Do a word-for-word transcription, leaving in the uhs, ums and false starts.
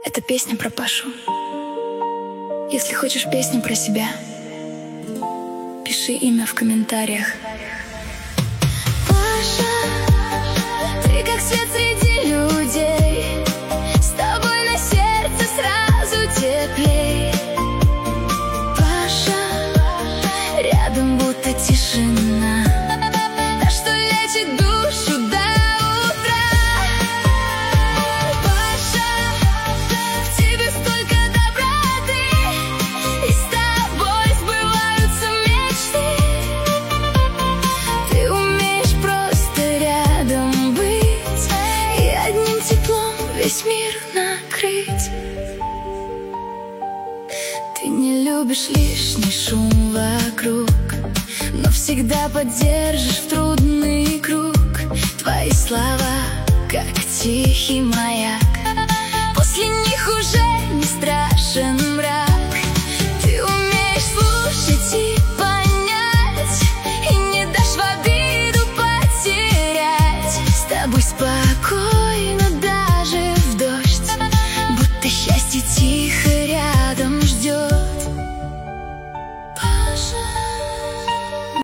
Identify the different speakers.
Speaker 1: Это песня про Пашу. Если хочешь песню про себя, пиши имя в комментариях.
Speaker 2: Паша, ты как свет среди людей, с тобой на сердце сразу теплей. Паша, рядом будто тишина, та, что лечит душу до утра. Паша, в тебе столько доброты, и с тобой сбываются мечты. Ты умеешь просто рядом быть и одним теплом весь мир накрыть. Ты не любишь лишний шум вокруг, но всегда поддержишь в трудный круг. Твои слова, как тихий маяк, после них уже не страшен мрак. Ты умеешь слушать и понять, и не дашь в обиду потерять. С тобой спать